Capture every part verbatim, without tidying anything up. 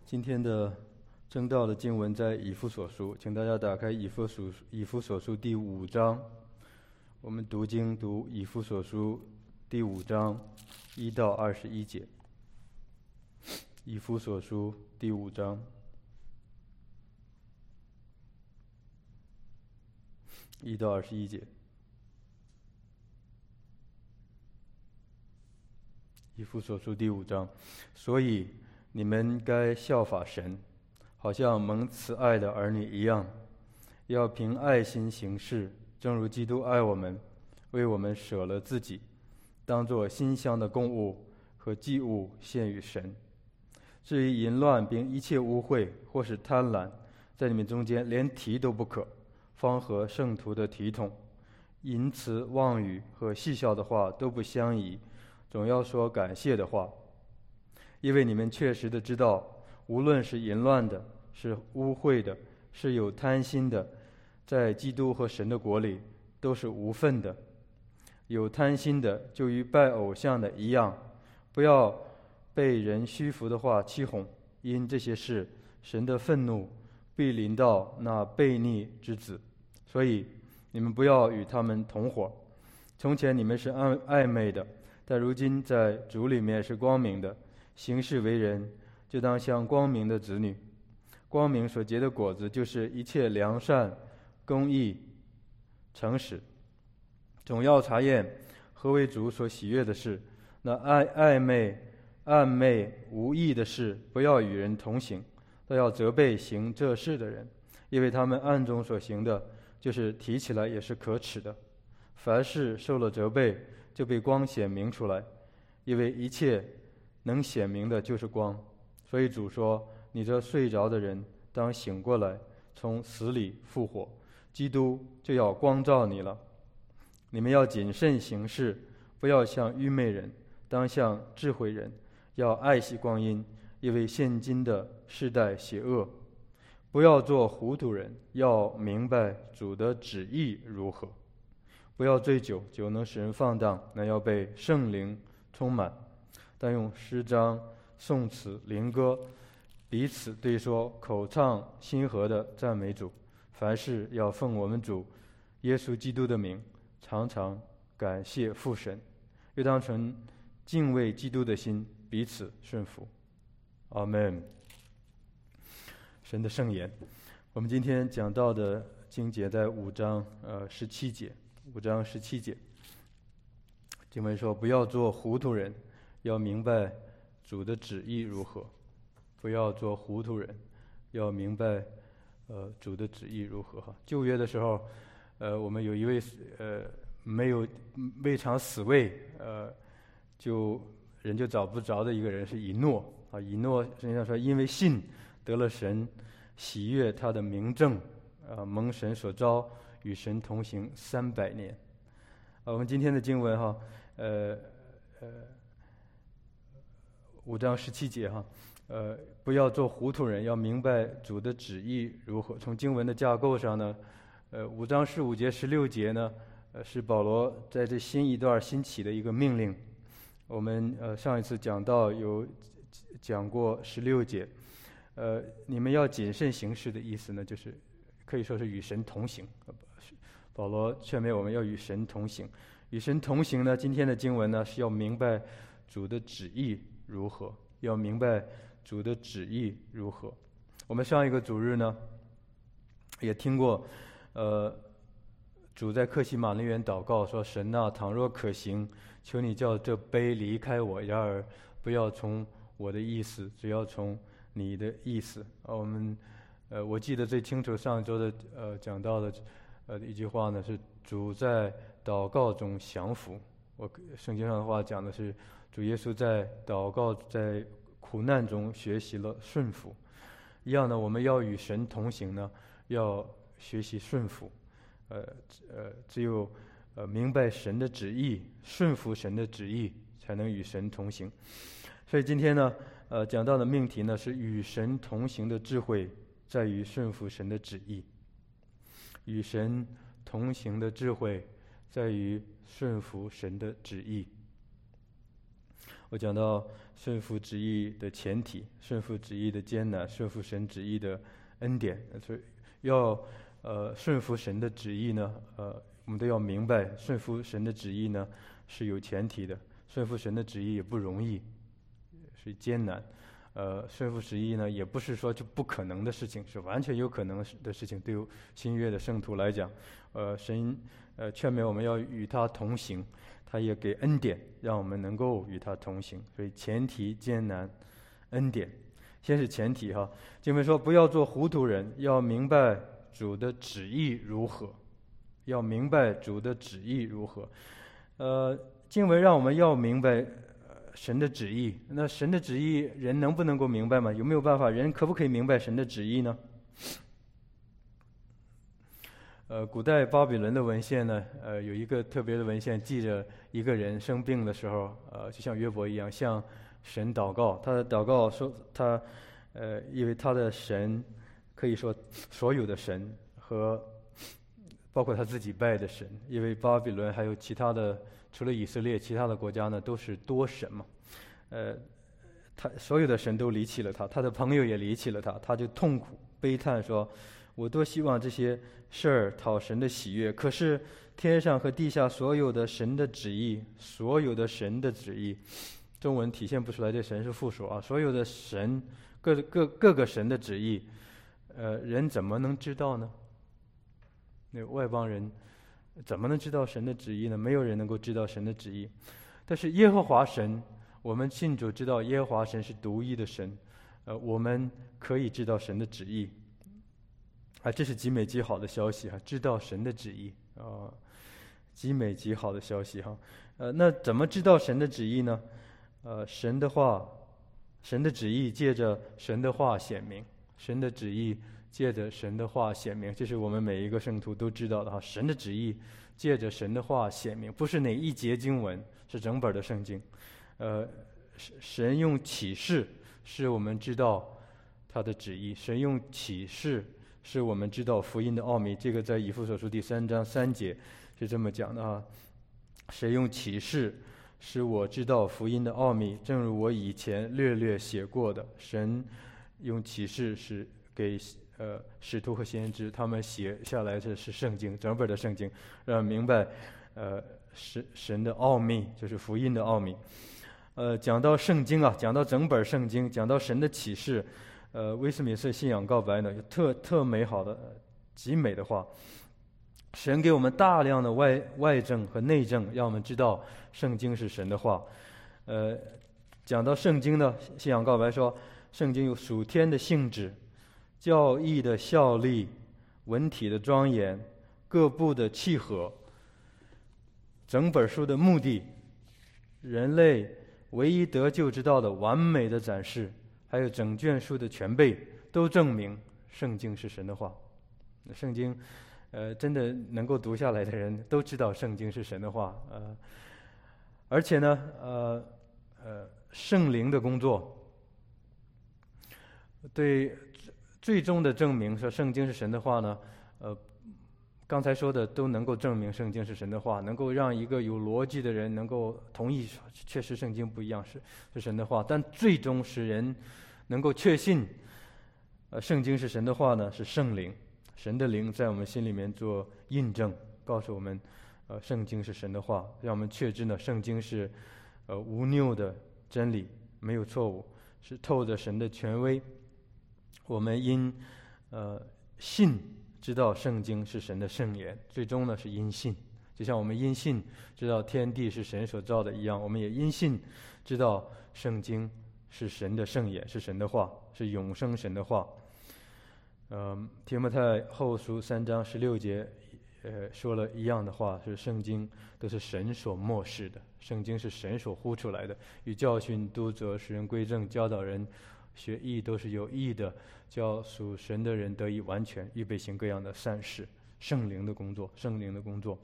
今天的正道的经文在以弗所书，请大家打开以弗所以弗所书第五章，我们读经读以弗所书第五章一到二十一节。以弗所书第五章一到二十一节。以弗所书第五章，所以你们该效法神，好像蒙慈爱的儿女一样，要凭爱心行事，正如基督爱我们，为我们舍了自己，当作馨香的供物和祭物献与神。至于淫乱并一切污秽或是贪婪，在你们中间连提都不可，方合圣徒的体统。淫词妄语和戏笑的话都不相宜，总要说感谢的话。因为你们确实的知道，无论是淫乱的，是污秽的，是有贪心的，在基督和神的国里都是无份的。有贪心的就与拜偶像的一样，不要被人虚浮的话欺哄，因这些事神的愤怒必临到那悖逆之子。所以你们不要与他们同伙。从前你们是暧昧的，但如今在主里面是光明的。行事为人，就当像光明的子女。光明所结的果子，就是一切良善、公义、诚实。总要查验何为主所喜悦的事。那暧暧昧、暗昧、无益的事，不要与人同行，都要责备行这事的人，因为他们暗中所行的，就是提起来也是可耻的。凡事受了责备，就被光显明出来，因为一切能显明的就是光。所以主说，你这睡着的人当醒过来，从死里复活，基督就要光照你了。你们要谨慎行事，不要像愚昧人，当像智慧人，要爱惜光阴，因为现今的世代邪恶。不要做糊涂人，要明白主的旨意如何。不要醉酒，酒能使人放荡，那要被圣灵充满，但用诗章、颂词、灵歌彼此对说，口唱心和的赞美主。凡事要奉我们主耶稣基督的名，常常感谢父神，又当存敬畏基督的心，彼此顺服。阿们。神的圣言。我们今天讲到的经节在五章呃十七节，五章十七节，经文说：不要做糊涂人，要明白主的旨意如何。不要做糊涂人，要明白呃主的旨意如何。哈，旧约的时候，呃，我们有一位呃没有未尝死位，呃，就人就找不着的一个人是以诺啊。以诺实际上说，因为信得了神喜悦他的明证，啊，蒙神所召，与神同行三百年。啊，我们今天的经文哈，呃呃，五章十七节哈。呃，不要做糊涂人，要明白主的旨意如何。从经文的架构上呢，呃，五章十五节、十六节呢，呃，是保罗在这新一段兴起的一个命令。我们呃上一次讲到有讲过十六节，呃，你们要谨慎行事的意思呢，就是可以说是与神同行。保罗劝勉我们要与神同行，与神同行呢，今天的经文呢是要明白主的旨意如何，要明白主的旨意如何。我们上一个主日呢，也听过，呃，主在客西马尼园祷告说：“神啊，倘若可行，求你叫这杯离开我；然而不要从我的意思，只要从你的意思。”啊，我们，呃，我记得最清楚上周的呃讲到的，呃一句话呢是主在祷告中降服。我圣经上的话讲的是主耶稣在祷告在苦难中学习了顺服。一样的，我们要与神同行呢，要学习顺服。呃呃，只有呃明白神的旨意，顺服神的旨意，才能与神同行。所以今天呢，呃，讲到的命题呢是与神同行的智慧在于顺服神的旨意。与神同行的智慧在于顺服神的旨意。 我讲到顺服旨意的前提，顺服旨意的艰难，顺服神旨意的恩典。所以要呃顺服神的旨意呢，呃，我们都要明白，顺服神的旨意呢是有前提的，顺服神的旨意也不容易，是艰难。呃，顺服旨意呢，也不是说就不可能的事情，是完全有可能的事情。对于新约的圣徒来讲，呃，神呃劝勉我们要与他同行，他也给恩典，让我们能够与他同行。所以前提艰难，恩典，先是前提哈。经文说不要做糊涂人，要明白主的旨意如何，要明白主的旨意如何。呃，经文让我们要明白神的旨意，那神的旨意人能不能够明白吗？有没有办法？人可不可以明白神的旨意呢？呃，古代巴比伦的文献呢，呃，有一个特别的文献记着一个人生病的时候，呃，就像约伯一样，向神祷告。他的祷告说他，呃，因为他的神可以说所有的神和包括他自己拜的神，因为巴比伦还有其他的。除了以色列，其他的国家呢都是多神嘛，呃，他所有的神都离弃了他，他的朋友也离弃了他，他就痛苦悲叹说：“我多希望这些事儿讨神的喜悦，可是天上和地下所有的神的旨意，所有的神的旨意，中文体现不出来，这神是复数啊，所有的神各各各个神的旨意，呃，人怎么能知道呢？那外邦人。”怎么能知道神的旨意呢？没有人能够知道神的旨意。但是耶和华神，我们信主知道耶和华神是独一的神，呃，我们可以知道神的旨意。啊，这是极美极好的消息哈！知道神的旨意啊，极美极好的消息哈。呃，那怎么知道神的旨意呢？呃，神的话，神的旨意借着神的话显明，神的旨意。借着神的话显明，这是我们每一个圣徒都知道的哈。神的旨意借着神的话显明，不是哪一节经文，是整本的圣经。呃，神用启示使我们知道他的旨意，神用启示使我们知道福音的奥秘。这个在以弗所书第三章三节是这么讲的啊。神用启示使我知道福音的奥秘，正如我以前略略写过的。神用启示使给呃，使徒和先知他们写下来的是圣经，整本的圣经，让明白，呃，神神的奥秘，就是福音的奥秘。呃，讲到圣经啊，讲到整本圣经，讲到神的启示，呃，威斯敏斯特信仰告白呢，有特特美好的、呃、极美的话。神给我们大量的外外证和内证，让我们知道圣经是神的话。呃，讲到圣经呢，信仰告白说，圣经有属天的性质。教义的效力，文体的庄严，各部的契合，整本书的目的，人类唯一得救之道的完美的展示，还有整卷书的全备，都证明圣经是神的话。圣经，呃，真的能够读下来的人都知道圣经是神的话，呃，而且呢，呃，呃，圣灵的工作，对。最终的证明说圣经是神的话呢，呃，刚才说的都能够证明圣经是神的话，能够让一个有逻辑的人能够同意，确实圣经不一样是是神的话。但最终使人能够确信，呃，圣经是神的话呢，是圣灵，神的灵在我们心里面做印证，告诉我们，呃，圣经是神的话，让我们确知呢，圣经是呃无谬的真理，没有错误，是透着神的权威。我们因呃信知道圣经是神的圣言，最终呢是因信，就像我们因信知道天地是神所造的一样，我们也因信知道圣经是神的圣言，是神的话，是永生神的话。嗯，提摩太后书三章十六节，呃，说了一样的话，是圣经都是神所默示的，圣经是神所呼出来的，与教训、督责、使人归正、教导人学义，都是有益的，叫属神的人得以完全，预备行各样的善事。圣灵的工作，圣灵的工作。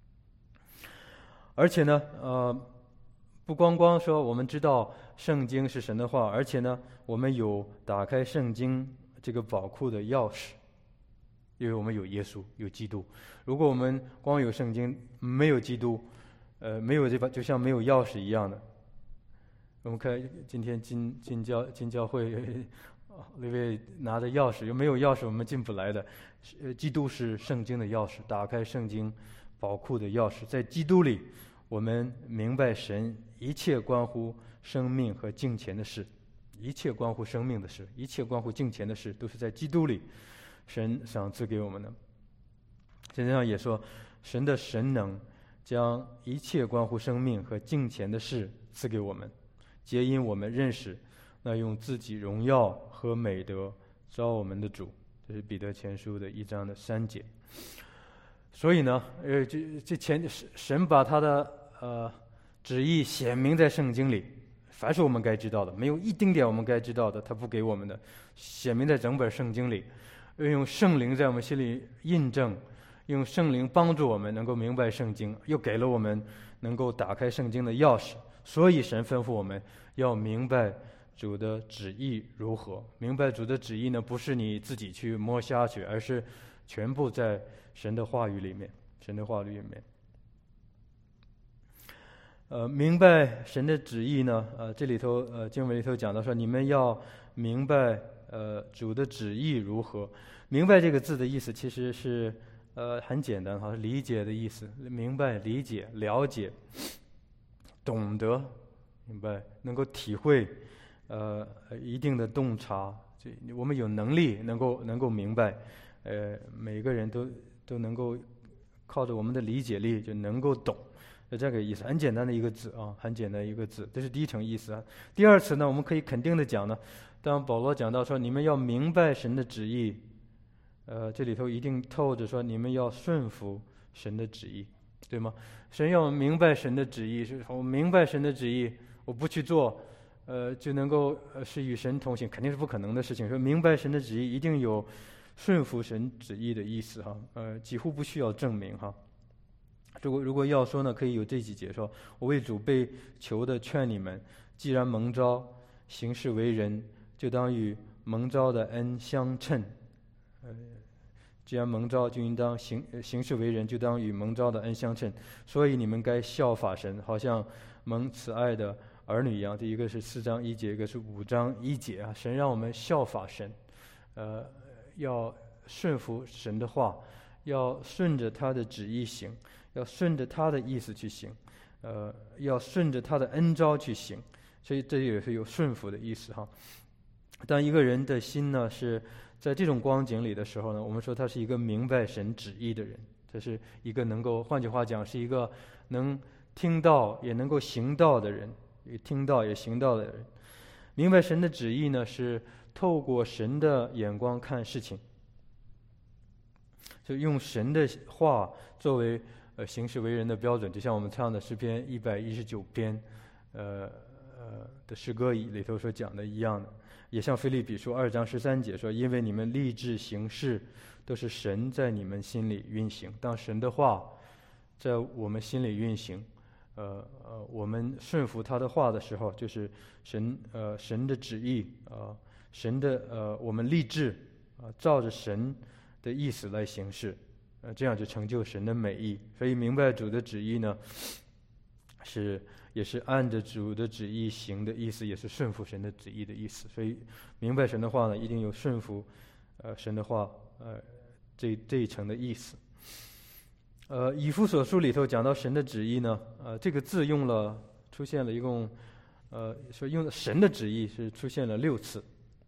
而且呢，呃，不光光说我们知道圣经是神的话，而且呢，我们有打开圣经这个宝库的钥匙，因为我们有耶稣，有基督。如果我们光有圣经，没有基督，呃，没有这把，就像没有钥匙一样的。 我们看今天进进教进教会，那位拿着钥匙，又没有钥匙我们进不来的。呃，基督是圣经的钥匙，打开圣经宝库的钥匙。在基督里，我们明白神一切关乎生命和敬虔的事，一切关乎生命的事，一切关乎敬虔的事，都是在基督里神赏赐给我们的。圣经上也说，神的神能将一切关乎生命和敬虔的事赐给我们，皆因我们认识那用自己荣耀和美德招我们的主。这是彼得前书的一章的三节。所以呢，呃，这这前神把他的呃旨意显明在圣经里，凡是我们该知道的，没有一丁点我们该知道的，他不给我们的，显明在整本圣经里，用圣灵在我们心里印证，用圣灵帮助我们能够明白圣经，又给了我们能够打开圣经的钥匙。所以神吩咐我们要明白主的旨意如何。明白主的旨意呢，不是你自己去摸瞎去，而是全部在神的话语里面。神的话语里面，呃，明白神的旨意呢，呃，这里头呃经文里头讲到说，你们要明白呃主的旨意如何。明白这个字的意思其实是呃很简单哈，理解的意思。明白、理解、了解、懂得，明白，能够体会。呃，一定的洞察，这我们有能力能够能够明白，呃，每个人都都能够靠着我们的理解力就能够懂，呃，这个意思，很简单的一个字啊，很简单一个字，这是第一层意思啊。第二层呢，我们可以肯定的讲呢，当保罗讲到说你们要明白神的旨意，呃，这里头一定透着说你们要顺服神的旨意，对吗？神要明白神的旨意，是我明白神的旨意，我不去做。呃，就能够呃是与神同行，肯定是不可能的事情。说明白神的旨意，一定有顺服神旨意的意思哈。呃，几乎不需要证明哈。如果如果要说呢，可以有这几节说：我为主被求的劝你们，既然蒙召行事为人，就当与蒙召的恩相称。呃，既然蒙召，就应当行行事为人，就当与蒙召的恩相称。所以你们该效法神，好像蒙慈爱的儿女一样。第一个是四章一节，一个是五章一节啊。神让我们效法神，呃，要顺服神的话，要顺着他的旨意行，要顺着他的意思去行，呃，要顺着他的恩召去行。所以这也是有顺服的意思哈。当一个人的心呢是在这种光景里的时候呢，我们说他是一个明白神旨意的人，这是一个能够，换句话讲，是一个能听到也能够行道的人。也听到也行道的人，明白神的旨意呢，是透过神的眼光看事情，就用神的话作为呃行事为人的标准。就像我们唱的诗篇一百一十九篇，呃呃的诗歌里头所讲的一样的，也像腓立比书二章十三节说：因为你们立志行事，都是神在你们心里运行。当神的话在我们心里运行。呃呃，我们顺服他的话的时候，就是神呃神的旨意啊、呃，神的呃我们立志啊、呃，照着神的意思来行事，呃，这样就成就神的美意。所以明白主的旨意呢，是也是按着主的旨意行的意思，也是顺服神的旨意的意思。所以明白神的话呢，一定有顺服呃神的话呃这这一层的意思。呃，以弗所书里头讲到神的旨意呢，呃，这个字用了出现了一共，呃，说用神的旨意是出现了六次。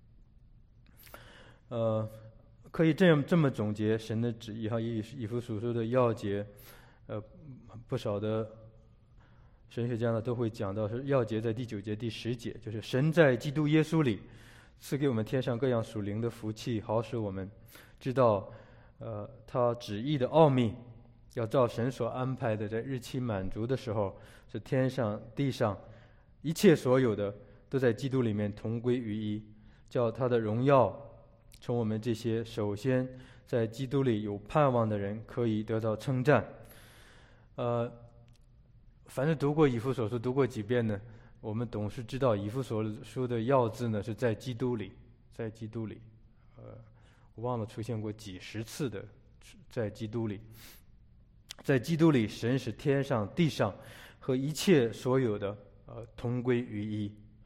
呃，可以这样这么总结神的旨意哈，以以弗所书的要节，呃，不少的神学家呢都会讲到是要节在第九节第十节，就是神在基督耶稣里赐给我们天上各样属灵的福气，好使我们知道呃他旨意的奥秘。要照神所安排的，在日期满足的时候，是天上地上一切所有的都在基督里面同归于一，叫他的荣耀从我们这些首先在基督里有盼望的人可以得到称赞。呃，凡是读过以弗所书读过几遍呢，我们总是知道以弗所书的要字呢是在基督里，在基督里，呃，我忘了出现过几十次的在基督里。在基督里，神使天上地上和一切所有的呃同归于一，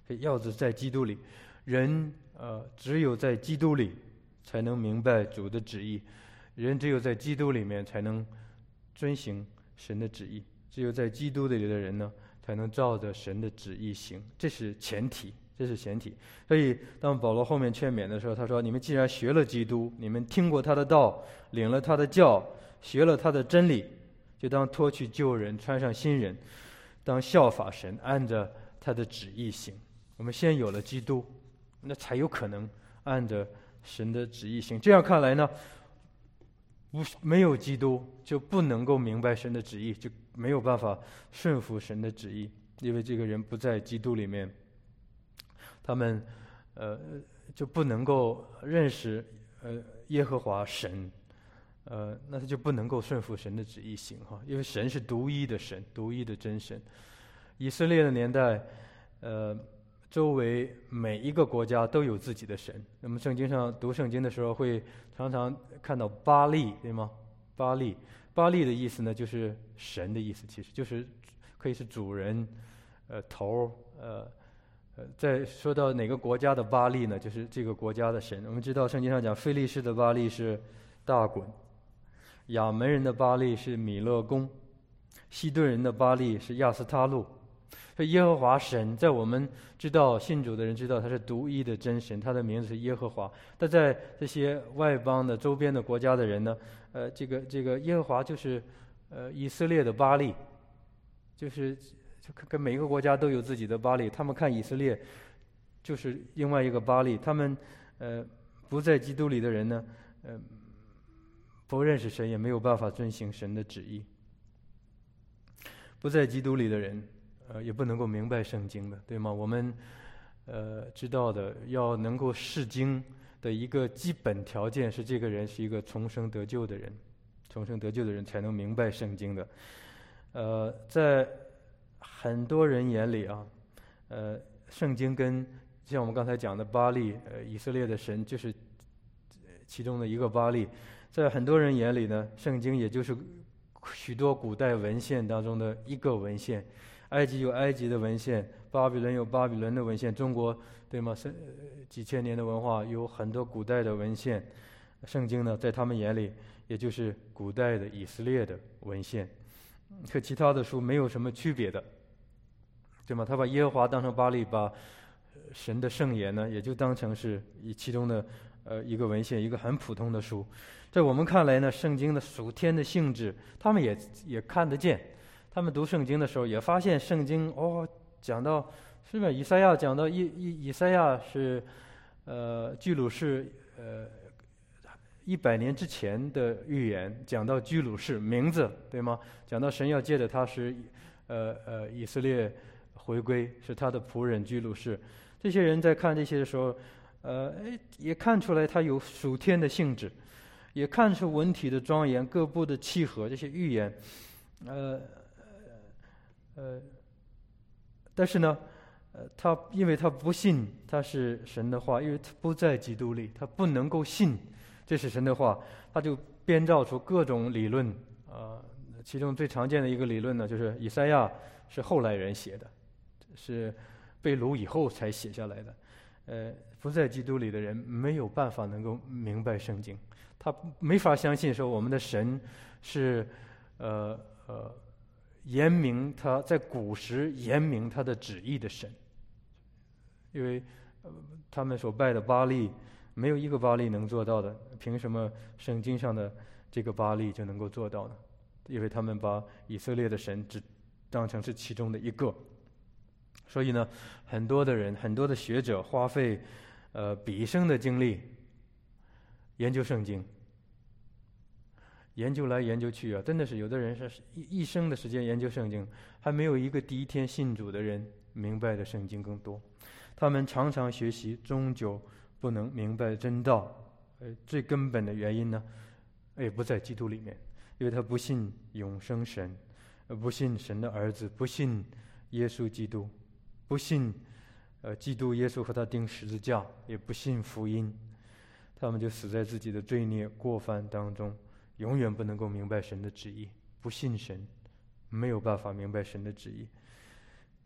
要是在基督里，人呃只有在基督里才能明白主的旨意，人只有在基督里面才能遵行神的旨意，只有在基督里的人呢，才能照着神的旨意行，这是前提，这是前提。所以当保罗后面劝勉的时候，他说：你们既然学了基督，你们听过他的道，领了他的教，学了他的真理，就当脱去旧人，穿上新人，当效法神，按着他的旨意行。我们先有了基督，那才有可能按着神的旨意行。这样看来呢，不没有基督就不能够明白神的旨意，就没有办法顺服神的旨意，因为这个人不在基督里面，他们呃就不能够认识呃耶和华神，呃那他就不能够顺服神的旨意行哈，因为神是独一的神，独一的真神。以色列的年代，呃。周围每一个国家都有自己的神。那么圣经上读圣经的时候，会常常看到巴力，对吗？巴力，巴力的意思呢，就是神的意思，其实就是可以是主人，呃，头，呃，呃。再说到哪个国家的巴力呢，就是这个国家的神。我们知道圣经上讲，非利士的巴力是大衮，亚门人的巴力是米勒公，西顿人的巴力是亚斯他路。耶和华神，在我们知道信主的人知道他是独一的真神，他的名字是耶和华。但在这些外邦的周边的国家的人呢，呃，这个这个耶和华就是呃以色列的巴力，就是就跟每一个国家都有自己的巴力，他们看以色列就是另外一个巴力。他们呃不在基督里的人呢，呃不认识神，也没有办法遵行神的旨意。不在基督里的人。呃，也不能够明白圣经的，对吗？我们呃知道的，要能够释经的一个基本条件是，这个人是一个重生得救的人，重生得救的人才能明白圣经的。呃，在很多人眼里啊，呃，圣经跟像我们刚才讲的巴力，呃，以色列的神就是其中的一个巴力，在很多人眼里呢，圣经也就是许多古代文献当中的一个文献。埃及有埃及的文献，巴比伦有巴比伦的文献，中国对吗？是几千年的文化，有很多古代的文献。圣经呢，在他们眼里，也就是古代的以色列的文献，和其他的书没有什么区别的，对吗？他把耶和华当成巴力，把神的圣言呢，也就当成是以其中的呃一个文献，一个很普通的书。在我们看来呢，圣经的属天的性质，他们也也看得见。他们读圣经的时候，也发现圣经哦，讲到是吧？以赛亚讲到以以以赛亚是，呃，居鲁士呃一百年之前的预言，讲到居鲁士名字对吗？讲到神要借着他是，呃呃以色列回归，是他的仆人居鲁士。这些人在看这些的时候，呃，也看出来他有属天的性质，也看出文体的庄严，各部的契合，这些预言，呃。呃，但是呢，呃，他因为他不信他是神的话，因为他不在基督里，他不能够信这是神的话，他就编造出各种理论啊、呃。其中最常见的一个理论呢，就是以赛亚是后来人写的，是被掳以后才写下来的。呃，不在基督里的人没有办法能够明白圣经，他没法相信说我们的神是呃呃。言明他在古时言明他的旨意的神，因为、呃、他们所拜的巴力没有一个巴力能做到的，凭什么圣经上的这个巴力就能够做到呢？因为他们把以色列的神只当成是其中的一个，所以呢，很多的人很多的学者花费呃毕生的精力研究圣经，研究来研究去啊，真的是有的人是一一生的时间研究圣经，还没有一个第一天信主的人明白的圣经更多。他们常常学习，终究不能明白真道。呃，最根本的原因呢，也不在基督里面，因为他不信永生神，不信神的儿子，不信耶稣基督，不信呃基督耶稣和他钉十字架，也不信福音，他们就死在自己的罪孽过犯当中。永远不能够明白神的旨意，不信神，没有办法明白神的旨意。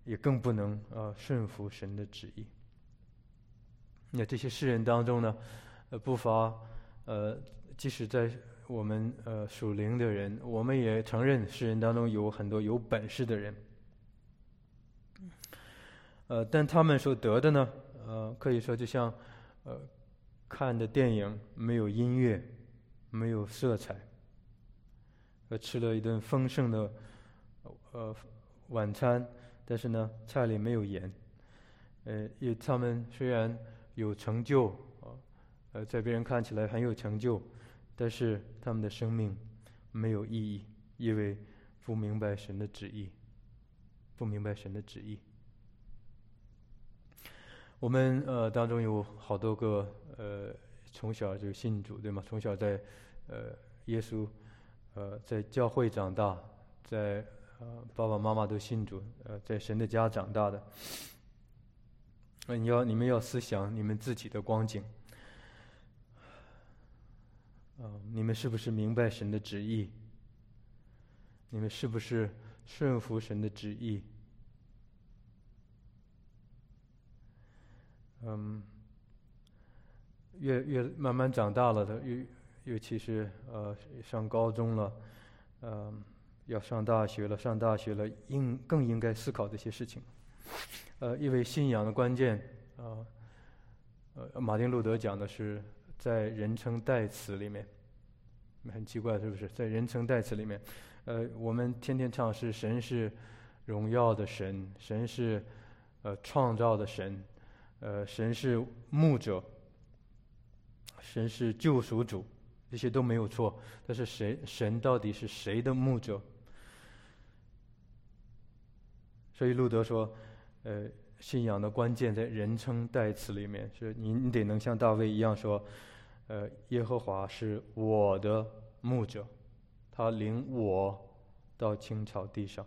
也更不能呃顺服神的旨意。那这些世人当中呢，呃，不乏呃，即使在我们呃属灵的人，我们也承认世人当中有很多有本事的人，呃，但他们所得的呢，呃，可以说就像呃看的电影没有音乐，没有色彩，呃，吃了一顿丰盛的呃晚餐，但是呢，菜里没有盐，呃，也他们虽然有成就啊，呃，在别人看起来很有成就，但是他们的生命没有意义，因为不明白神的旨意，不明白神的旨意。我们呃当中有好多个呃从小就信主，对吗？从小在呃耶稣呃在教会长大，在呃爸爸妈妈都信主，呃在神的家长大的。你要你们要思想你们自己的光景，啊、呃，你们是不是明白神的旨意？你们是不是顺服神的旨意？嗯，越越慢慢长大了的，越尤其是呃上高中了，呃要上大学了，上大学了，应更应该思考这些事情。呃，因为信仰的关键啊，呃, 呃，马丁路德讲的是在人称代词里面，很奇怪是不是？在人称代词里面，呃，我们天天唱是神是荣耀的神，神是呃创造的神，呃，神是牧者，神是救赎主，这些都没有错。但是谁神到底是谁的牧者？所以路德说，呃，信仰的关键在人称代词里面，是你你得能像大卫一样说，呃，耶和华是我的牧者，他领我到青草地上，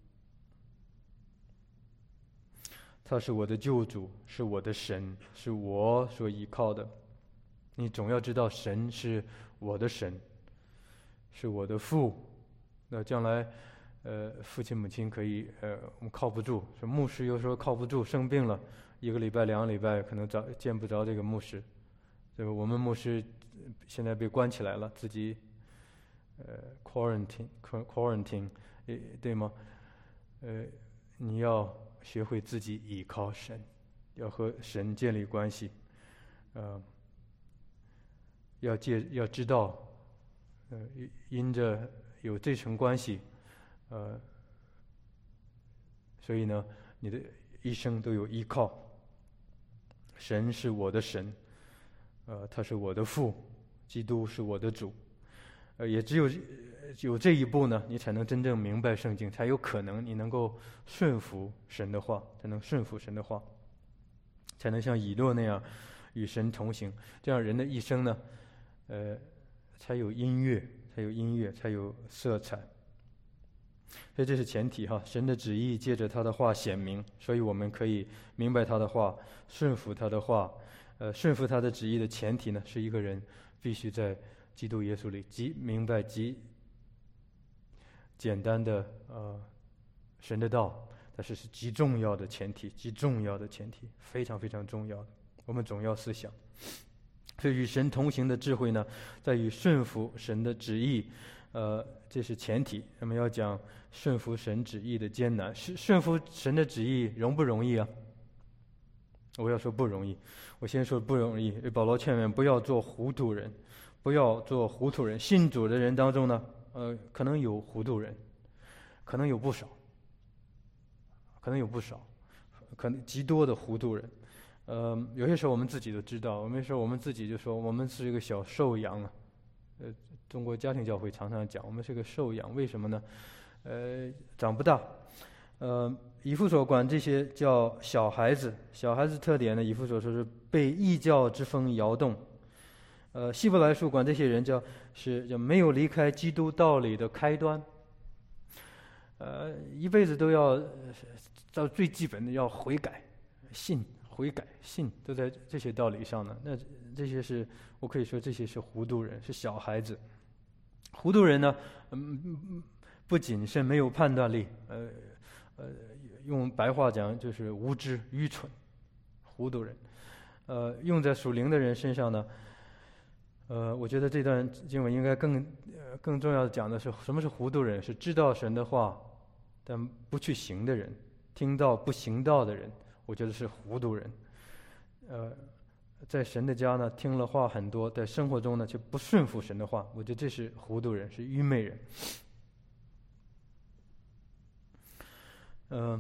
他是我的救主，是我的神，是我所依靠的。你总要知道神是我的神，是我的父。那将来呃，父亲母亲可以呃，我们靠不住，说牧师有时候靠不住，生病了，一个礼拜两个礼拜可能找见不着这个牧师。这个我们牧师现在被关起来了，自己呃 quarantine quarantine 对吗？呃，你要学会自己倚靠神，要和神建立关系，呃，要借要知道，呃，因着有这层关系，呃，所以呢，你的一生都有依靠。神是我的神，呃，他是我的父，基督是我的主，呃，也只有有这一步呢，你才能真正明白圣经，才有可能你能够顺服神的话，才能顺服神的话，才能像以诺那样与神同行。这样人的一生呢，呃，才有音乐，才有音乐，才有色彩。所以这是前提哈，神的旨意借着他的话显明，所以我们可以明白他的话，顺服他的话。呃，顺服他的旨意的前提呢，是一个人必须在基督耶稣里极明白极简单的呃神的道，但是是极重要的前提，极重要的前提，非常非常重要的。我们总要思想，所以与神同行的智慧呢，在于顺服神的旨意。呃，这是前提。那么要讲顺服神旨意的艰难，是顺服神的旨意容不容易啊？我要说不容易。我先说不容易。保罗劝勉不要做糊涂人，不要做糊涂人。信主的人当中呢，呃，可能有糊涂人，可能有不少，可能有不少，可能极多的糊涂人。呃，有些时候我们自己都知道，有些时候我们自己就说我们是一个小兽羊啊。呃，中国家庭教会常常讲我们是个兽羊，为什么呢？呃，长不大。呃，以弗所管这些叫小孩子，小孩子特点呢，以弗所说是被异教之风摇动。呃，希伯来书管这些人叫是叫没有离开基督道理的开端。呃，一辈子都要到最基本的要悔改、信、悔改、信，都在这些道理上呢。那这些是我可以说这些是糊涂人，是小孩子。糊涂人呢，嗯，不谨慎，没有判断力，呃呃， 用白话讲就是无知、愚蠢、糊涂人。呃，用在属灵的人身上呢，呃，我觉得这段经文应该更呃更重要的讲的是什么是糊涂人，是知道神的话但不去行的人，听到不行道的人，我觉得是糊涂人。呃，在神的家呢，听了话很多，在生活中呢却不顺服神的话，我觉得这是糊涂人，是愚昧人。嗯、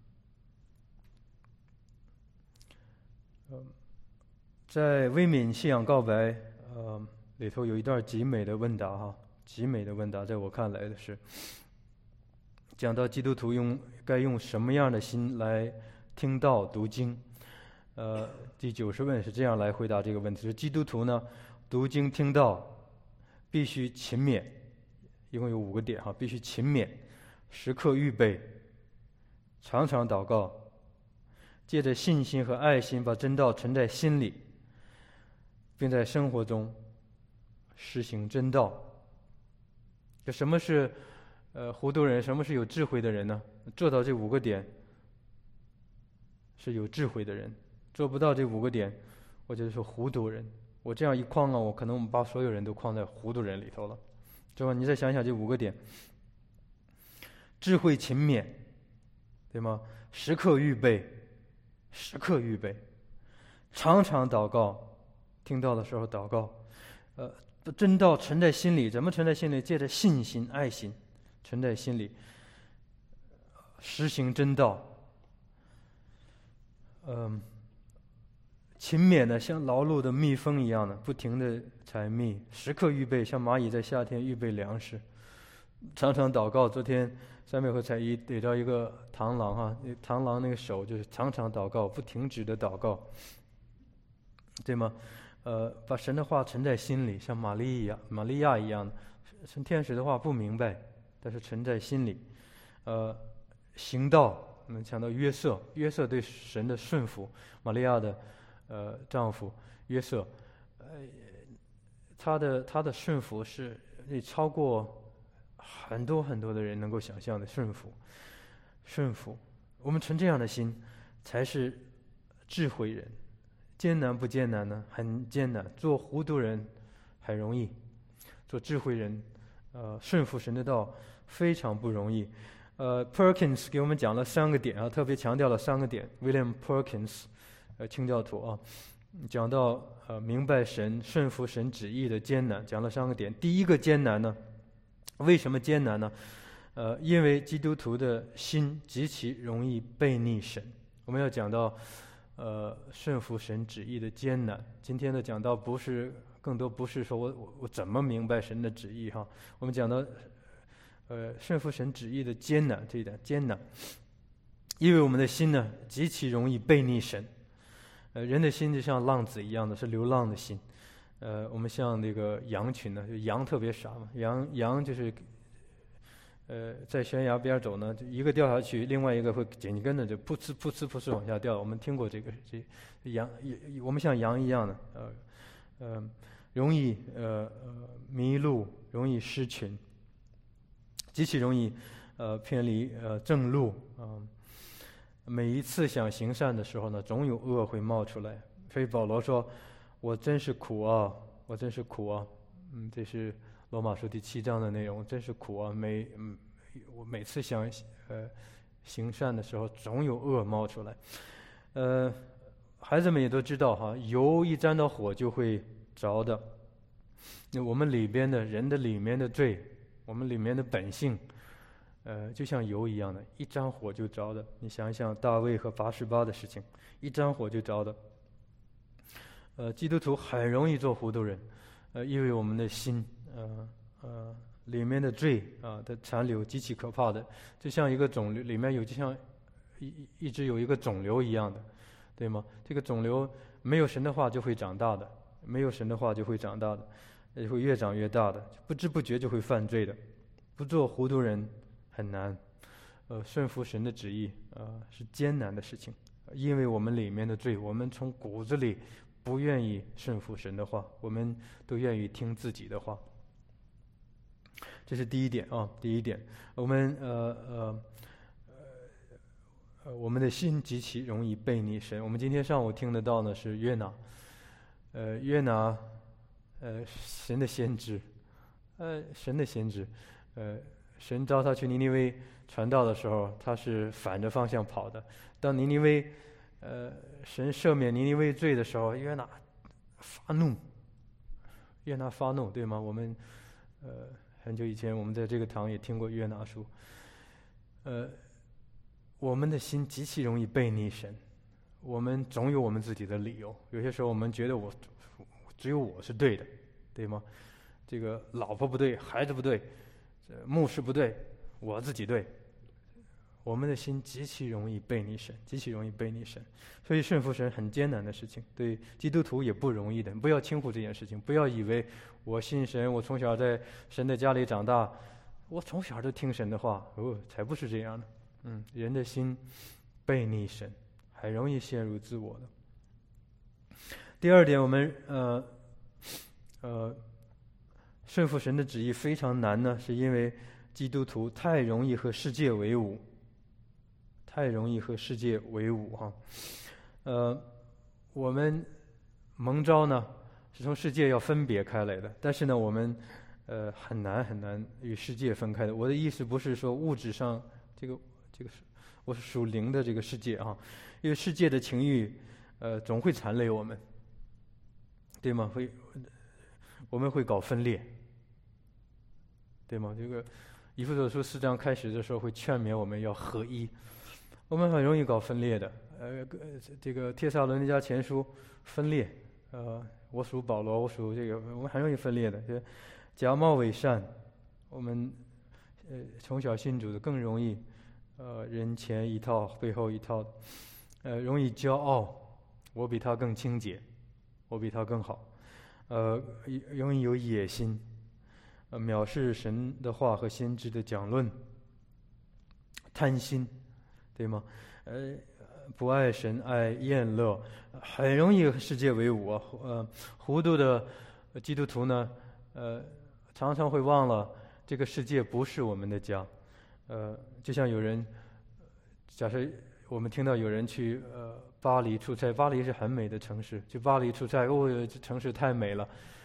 呃，呃，在微敏信仰告白呃里头有一段极美的问答哈，极美的问答，在我看来的是讲到基督徒用该用什么样的心来听道读经。呃，第九十问是这样来回答这个问题：是基督徒呢，读经听道必须勤勉，一共有五个点哈，必须勤勉，时刻预备，常常祷告，借着信心和爱心把真道存在心里，并在生活中实行真道。这什么是呃糊涂人？什么是有智慧的人呢？做到这五个点是有智慧的人。做不到这五个点，我觉得是糊涂人。我这样一框啊，我可能我们把所有人都框在糊涂人里头了，对吧？你再想想这五个点：智慧、勤勉，对吗？时刻预备，时刻预备，常常祷告，听到的时候祷告，呃，真道存在心里，怎么存在心里？借着信心、爱心存在心里，实行真道。嗯、呃。勤勉的像劳碌的蜜蜂一样的不停的采蜜，时刻预备，像蚂蚁在夏天预备粮食，常常祷告。昨天三妹和彩一逮着一个螳螂哈，螳螂那个手就是常常祷告，不停止的祷告，对吗？呃，把神的话存在心里，像玛利亚玛利亚一样的，神天使的话不明白，但是存在心里。呃，行道，我们讲到约瑟，约瑟对神的顺服，玛利亚的呃，丈夫约瑟，呃，他的他的顺服是超过很多很多的人能够想象的顺服。顺服，我们存这样的心，才是智慧人。艰难不艰难呢？很艰难。做糊涂人很容易，做智慧人，呃，顺服神的道非常不容易。呃 ，Perkins 给我们讲了三个点啊，特别强调了三个点。William Perkins。呃，清教徒啊，讲到呃明白神、顺服神旨意的艰难，讲了三个点。第一个艰难呢，为什么艰难呢？呃，因为基督徒的心极其容易背逆神。我们要讲到呃顺服神旨意的艰难。今天的讲到不是更多不是说我我我怎么明白神的旨意哈，我们讲到呃顺服神旨意的艰难，这一点艰难，因为我们的心呢极其容易背逆神。呃，人的心就像浪子一样的，是流浪的心。呃，我们像那个羊群呢，就羊特别傻嘛，羊羊就是，呃，在悬崖边走呢，就一个掉下去，另外一个会紧跟着就噗呲噗呲噗呲往下掉。我们听过这个，这羊，我们像羊一样的，呃，呃，容易呃呃迷路，容易失群，极其容易呃偏离呃正路啊。呃每一次想行善的时候呢，总有恶会冒出来。所以保罗说：“我真是苦啊，我真是苦啊。”嗯，这是罗马书第七章的内容，真是苦啊！每嗯，我每次想呃行善的时候，总有恶冒出来。呃，孩子们也都知道哈，油一沾到火就会着的。那我们里边的人的里面的罪，我们里面的本性。呃，就像油一样的，一沾火就着的。你想一想大卫和拔示巴的事情，一沾火就着的。呃，基督徒很容易做糊涂人，呃，因为我们的心，呃呃，里面的罪啊的残留极其可怕的，就像一个肿瘤，里面有就像一一直有一个肿瘤一样的，对吗？这个肿瘤没有神的话就会长大的，没有神的话就会长大的，也会越长越大的，不知不觉就会犯罪的。不做糊涂人很难，呃，顺服神的旨意，呃，是艰难的事情，因为我们里面的罪，我们从骨子里不愿意顺服神的话，我们都愿意听自己的话。这是第一点啊，第一点，我们呃呃呃，我们的心极其容易背逆神。我们今天上午听得到呢是约拿，呃，约拿，呃，神的先知，呃，神的先知，呃，神召他去尼尼微传道的时候，他是反着方向跑的。当尼尼微，呃，神赦免尼尼微罪的时候，约拿发怒，约拿发怒，对吗？我们，呃，很久以前我们在这个堂也听过约拿书，呃。我们的心极其容易背逆神，我们总有我们自己的理由。有些时候我们觉得我只有我是对的，对吗？这个老婆不对，孩子不对，牧师不对，我自己对。我们的心极其容易背逆神，极其容易背逆神。所以顺服神很艰难的事情，对基督徒也不容易的。不要轻忽这件事情，不要以为我信神，我从小在神的家里长大，我从小就听神的话，哦，才不是这样的。嗯，人的心背逆神，很容易陷入自我的。第二点，我们呃呃顺服神的旨意非常难呢，是因为基督徒太容易和世界为伍，太容易和世界为伍哈。呃，我们蒙召呢是从世界要分别开来的，但是呢，我们呃很难很难与世界分开的。我的意思不是说物质上这个。这个是我是属灵的这个世界啊，因为世界的情欲，呃，总会残累我们，对吗？会，我们会搞分裂，对吗？这个以弗所书四章开始的时候会劝勉我们要合一，我们很容易搞分裂的。呃，这个帖撒罗尼迦前书分裂，呃，我属保罗，我属这个，我们很容易分裂的。就假冒伪善，我们呃从小信主的更容易。呃，人前一套，背后一套，呃，容易骄傲，我比他更清洁，我比他更好，呃，容易有野心，呃，藐视神的话和先知的讲论，贪心，对吗？呃，不爱神，爱厌乐，很容易和世界为伍啊。呃，糊涂的基督徒呢，呃，常常会忘了这个世界不是我们的家。呃，就像有人，假设我们听到有人去呃巴黎出差，巴黎是很美的城市，去巴黎出差，哦，这城市太美了，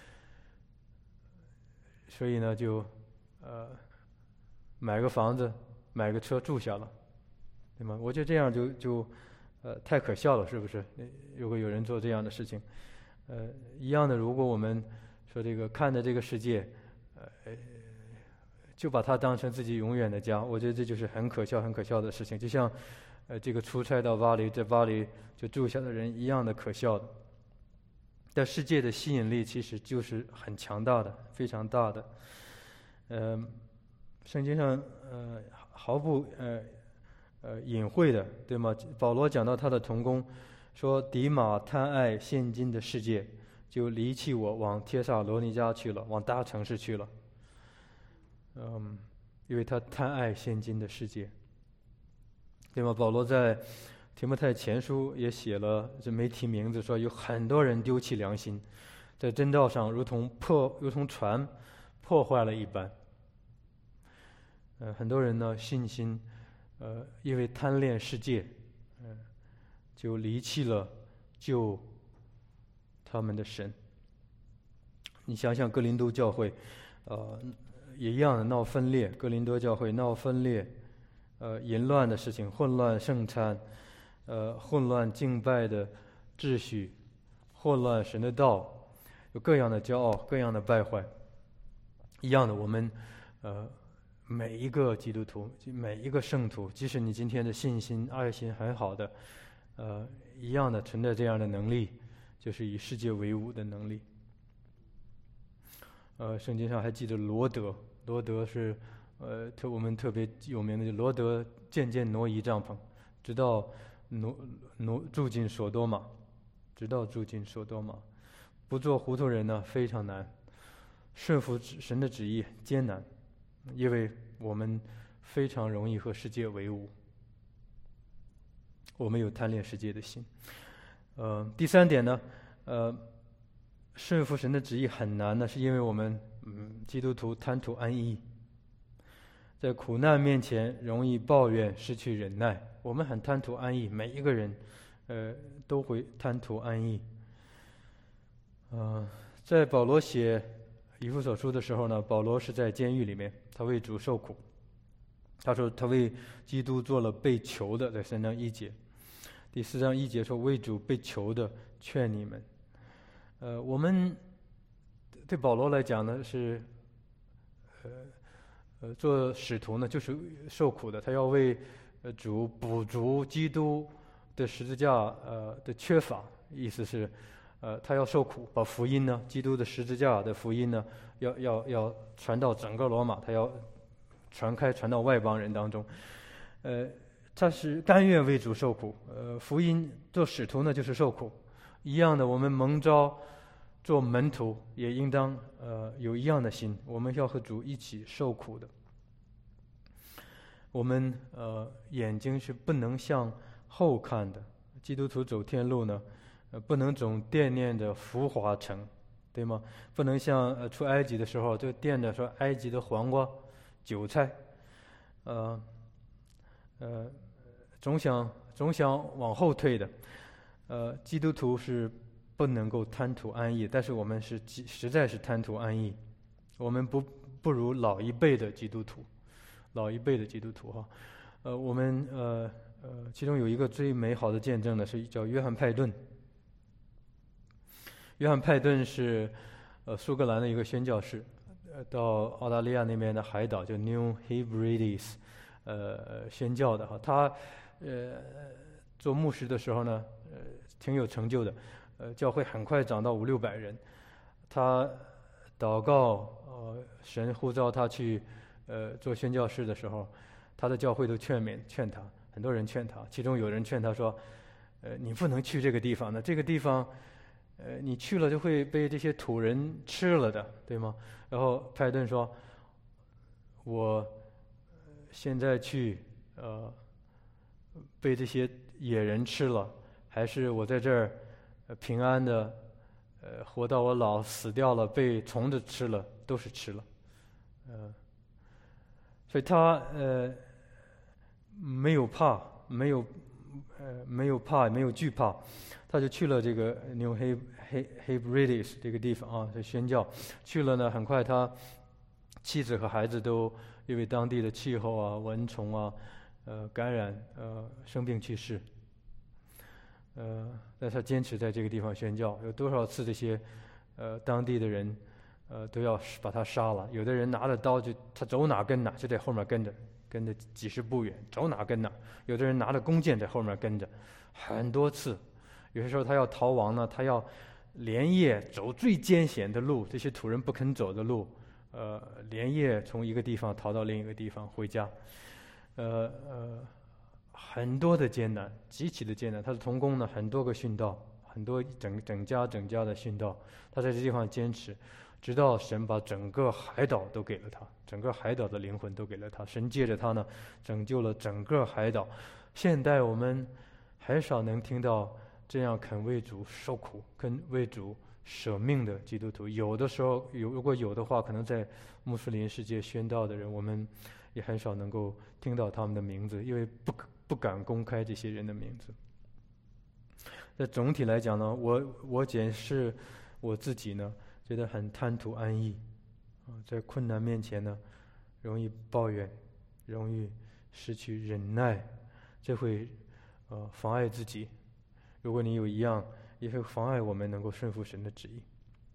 所以呢就呃买个房子，买个车住下了，对吗？我觉得这样就就呃太可笑了，是不是？如果有人做这样的事情，呃，一样的，如果我们说这个看着这个世界，呃。就把它当成自己永远的家，我觉得这就是很可笑、很可笑的事情。就像，呃，这个出差到巴黎，在巴黎就住下的人一样的可笑的。但世界的吸引力其实就是很强大的，非常大的。嗯、呃，圣经上呃毫不呃呃隐晦的，对吗？保罗讲到他的同工，说迪马贪爱现今的世界，就离弃我，往帖撒罗尼迦去了，往大城市去了。嗯，因为他贪爱现今的世界，对吗？保罗在提摩太前书也写了，这没提名字，说有很多人丢弃良心，在真道上如同破如同船破坏了一般。呃，很多人呢信心，呃，因为贪恋世界，嗯、呃，就离弃了救他们的神。你想想哥林都教会，呃。也一样的闹分裂，哥林多教会闹分裂，呃，淫乱的事情，混乱圣餐，呃，混乱敬拜的秩序，混乱神的道，有各样的骄傲，各样的败坏。一样的，我们呃每一个基督徒，每一个圣徒，即使你今天的信心、爱心很好的，呃，一样的存在这样的能力，就是与世界为伍的能力。呃，圣经上还记得罗德，罗德是，呃，特我们特别有名的，罗德渐渐挪移帐篷，直到挪挪住进所多玛，直到住进所多玛。不做糊涂人呢，非常难；顺服神的旨意艰难，因为我们非常容易和世界为伍，我们有贪恋世界的心。呃，第三点呢，呃。顺服神的旨意很难呢，是因为我们嗯基督徒贪图安逸， 在苦难面前容易抱怨，失去忍耐。我们很贪图安逸，每一个人，呃，都会贪图安逸。呃，在保罗写以弗所书的时候呢，保罗是在监狱里面，他为主受苦。他说他为基督做了被囚的，在三章一节。第四章一节说为主被囚的，劝你们。呃，我们对保罗来讲呢是，呃。呃，做使徒呢，就是受苦的。他要为呃主补足基督的十字架呃的缺乏，意思是，呃，他要受苦，把福音呢，基督的十字架的福音呢，要要要传到整个罗马，他要传开，传到外邦人当中。呃，他是甘愿为主受苦。呃，福音做使徒呢，就是受苦。一样的，我们蒙召做门徒，也应当呃有一样的心，我们要和主一起受苦的。我们呃眼睛是不能向后看的，基督徒走天路呢，呃不能总惦念着浮华城，对吗？不能像呃出埃及的时候就惦着说埃及的黄瓜、韭菜，呃呃总想总想往后退的。呃，基督徒是不能够贪图安逸，但是我们是实在是贪图安逸，我们不不如老一辈的基督徒，老一辈的基督徒哈，呃，我们呃呃，其中有一个最美好的见证呢，是叫约翰派顿。约翰派顿是呃苏格兰的一个宣教士，呃，到澳大利亚那边的海岛叫 New Hebrides， 呃，宣教的哈，他呃做牧师的时候呢，呃，挺有成就的。呃，教会很快长到五六百人。他祷告，呃，神呼召他去，呃，做宣教士的时候，他的教会都劝勉劝他，很多人劝他，其中有人劝他说，呃，你不能去这个地方的，这个地方，呃，你去了就会被这些土人吃了的，对吗？然后派顿说，我现在去，呃，被这些野人吃了，还是我在这儿平安的，呃，活到我老，死掉了，被虫子吃了，都是吃了，呃，所以他呃没有怕，没有呃没有怕，没有惧怕，他就去了这个 New Hebrides 这个地方啊，去宣教。去了呢，很快他妻子和孩子都因为当地的气候啊、蚊虫啊、呃感染呃生病去世。呃，但他坚持在这个地方宣教，有多少次这些，呃，当地的人，呃，都要把他杀了。有的人拿着刀就他走哪跟哪，就在后面跟着，跟着几十步远，走哪跟哪。有的人拿着弓箭在后面跟着，很多次。有些时候他要逃亡呢，他要连夜走最艰险的路，这些土人不肯走的路，呃，连夜从一个地方逃到另一个地方回家，呃呃。很多的艰难，极其的艰难。他的同工呢，很多个殉道，很多整整家整家的殉道。他在这地方坚持，直到神把整个海岛都给了他，整个海岛的灵魂都给了他。神借着他呢，拯救了整个海岛。现代我们很少能听到这样肯为主受苦、肯为主舍命的基督徒。有的时候有，如果有的话，可能在穆斯林世界宣道的人，我们也很少能够听到他们的名字，因为不可。不敢公开这些人的名字。那总体来讲呢，我我检视我自己呢，觉得很贪图安逸，啊，在困难面前呢，容易抱怨，容易失去忍耐，这会呃妨碍自己。如果你有一样，也会妨碍我们能够顺服神的旨意。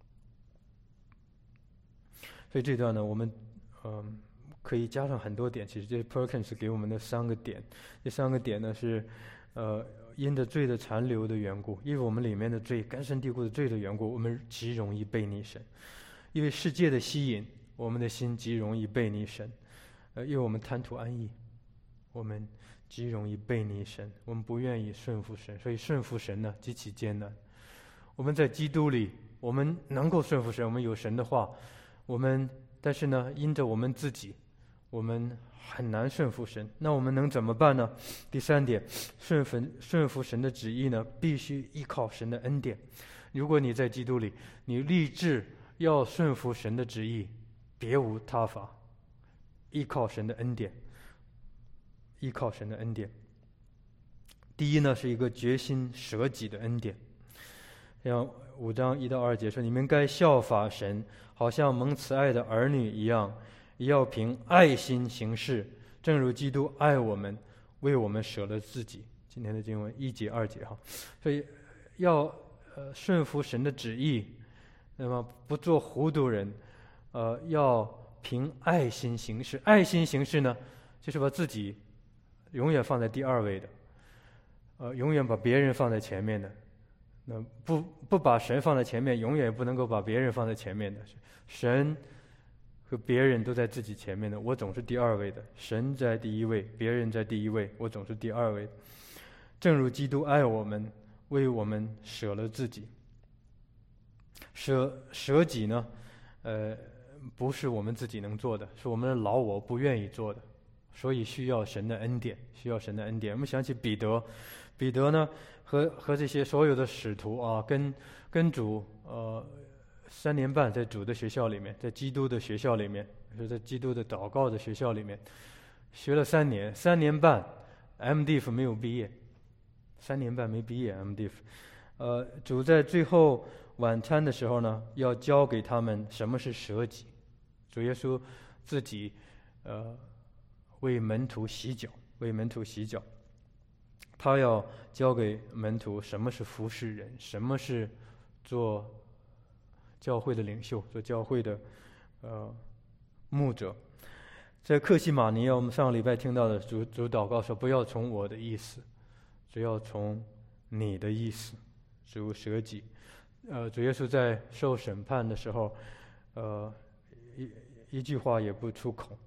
所以这段呢，我们嗯。呃可以加上很多点，其实这是 Perkins 给我们的三个点。这三个点呢是，呃，因着罪的残留的缘故，因为我们里面的罪根深蒂固的罪的缘故，我们极容易背逆神；因为世界的吸引，我们的心极容易背逆神；呃，因为我们贪图安逸，我们极容易背逆神，我们不愿意顺服神，所以顺服神呢极其艰难。我们在基督里，我们能够顺服神，我们有神的话，我们但是呢，因着我们自己。我们很难顺服神，那我们能怎么办呢？第三点，顺服顺服神的旨意呢，必须依靠神的恩典。如果你在基督里，你立志要顺服神的旨意，别无他法， 依靠神的恩典，依靠神的恩典。第一呢，是一个决心舍己的恩典。像五章一到二节说：“你们该效法神，好像蒙慈爱的儿女一样，也要凭爱心行事，正如基督爱我们，为我们舍了自己。”今天的经文一节二节哈，所以要呃顺服神的旨意，那么不做糊涂人，呃，要凭爱心行事。爱心行事呢，就是把自己永远放在第二位的，呃，永远把别人放在前面的。那不不把神放在前面，永远不能够把别人放在前面的。神和别人都在自己前面的，我总是第二位的。神在第一位，别人在第一位，我总是第二位的。正如基督爱我们，为我们舍了自己。舍舍己呢，呃，不是我们自己能做的，是我们的老我不愿意做的，所以需要神的恩典，需要神的恩典。我们想起彼得，彼得呢和和这些所有的使徒啊，跟跟主呃三年半在主的学校里面，在基督的学校里面，是在基督的祷告的学校里面学了三年，三年半 M Div 没有毕业。三年半没毕业 M Div， 呃，主在最后晚餐的时候呢，要教给他们什么是舍己。主耶稣自己呃为门徒洗脚，为门徒洗脚。他要教给门徒什么是服侍人，什么是做教会的领袖，做教会的呃牧者。在克西马尼，我们上个礼拜听到的主主祷告说：“不要从我的意思。”只要从你的意思，主舍己。呃，主耶稣在受审判的时候，呃，一一句话也不出口。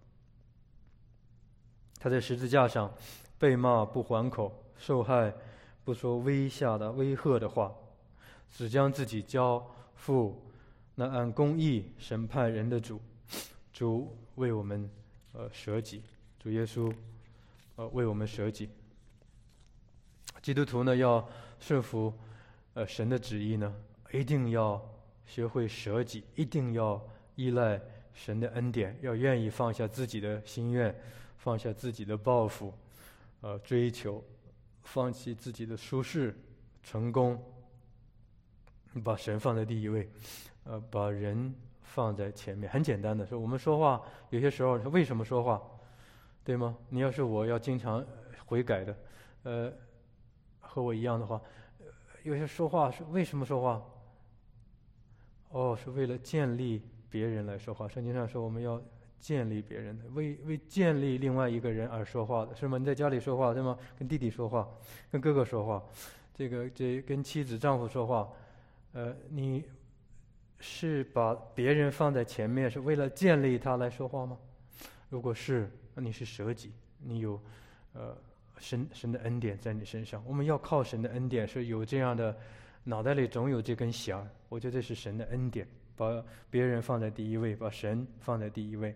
他在十字架上被骂不还口，受害不说威吓的威吓的话，只将自己交付那按公义审判人的主。主为我们呃舍己，主耶稣呃为我们舍己。基督徒呢，要顺服呃神的旨意呢，一定要学会舍己，一定要依赖神的恩典，要愿意放下自己的心愿，放下自己的抱负，呃，追求，放弃自己的舒适、成功，把神放在第一位，呃，把人放在前面。很简单的说，我们说话有些时候为什么说话，对吗？你要是我要经常悔改的，呃。和我一样的话，有些说话是为什么说话？哦，是为了建立别人来说话。圣经上说我们要建立别人的，为为建立另外一个人而说话的，是吗？你在家里说话，对吗？跟弟弟说话，跟哥哥说话，这个这跟妻子、丈夫说话，呃，你是把别人放在前面，是为了建立他来说话吗？如果是，那你是舍己，你有呃。神神的恩典在你身上，我们要靠神的恩典，是有这样的脑袋里总有这根弦，我觉得这是神的恩典，把别人放在第一位，把神放在第一位。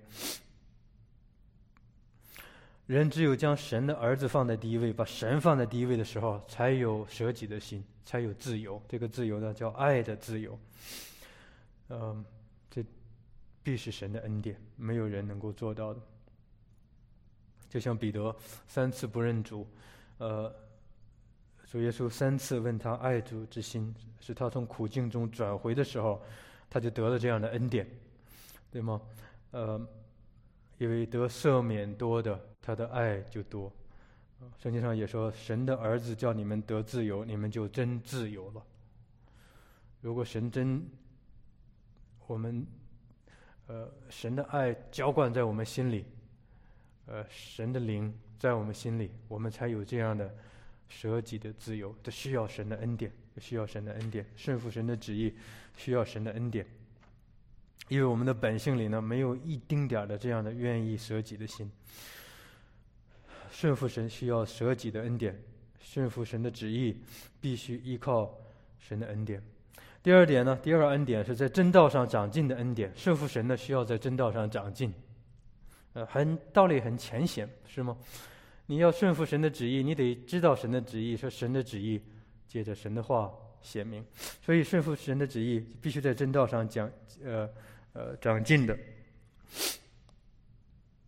人只有将神的儿子放在第一位，把神放在第一位的时候，才有舍己的心，才有自由。这个自由呢，叫爱的自由。嗯、呃，这必是神的恩典，没有人能够做到的。就像彼得三次不认主，呃，主耶稣三次问他爱主之心，是他从苦境中转回的时候，他就得了这样的恩典，对吗？呃，因为得赦免多的，他的爱就多。圣经上也说，神的儿子叫你们得自由，你们就真自由了。如果神真，我们呃神的爱浇灌在我们心里。呃，神的灵在我们心里，我们才有这样的舍己的自由。这需要神的恩典，需要神的恩典，顺服神的旨意，需要神的恩典。因为我们的本性里呢，没有一丁点的这样的愿意舍己的心。顺服神需要舍己的恩典，顺服神的旨意必须依靠神的恩典。第二点呢，第二个恩典是在真道上长进的恩典。顺服神呢，需要在真道上长进。呃，很道理很浅显，是吗？你要顺服神的旨意，你得知道神的旨意，说神的旨意，借着神的话显明。所以顺服神的旨意，必须在真道上讲，呃呃长进的。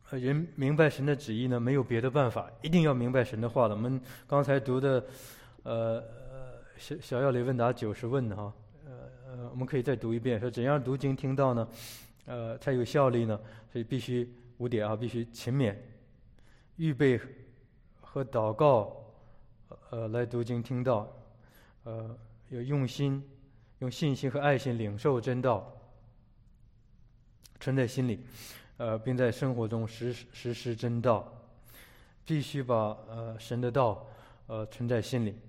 呃人明白神的旨意呢，没有别的办法，一定要明白神的话了。我们刚才读的，呃，小小要雷问答九十问哈，呃呃，我们可以再读一遍，说怎样读经听到呢？呃，才有效力呢？所以必须五点啊，必须勤勉、预备和祷告，呃，来读经听到，呃，要用心、用信心和爱心领受真道，存在心里。呃，并在生活中实实施真道，必须把呃神的道呃存在心里。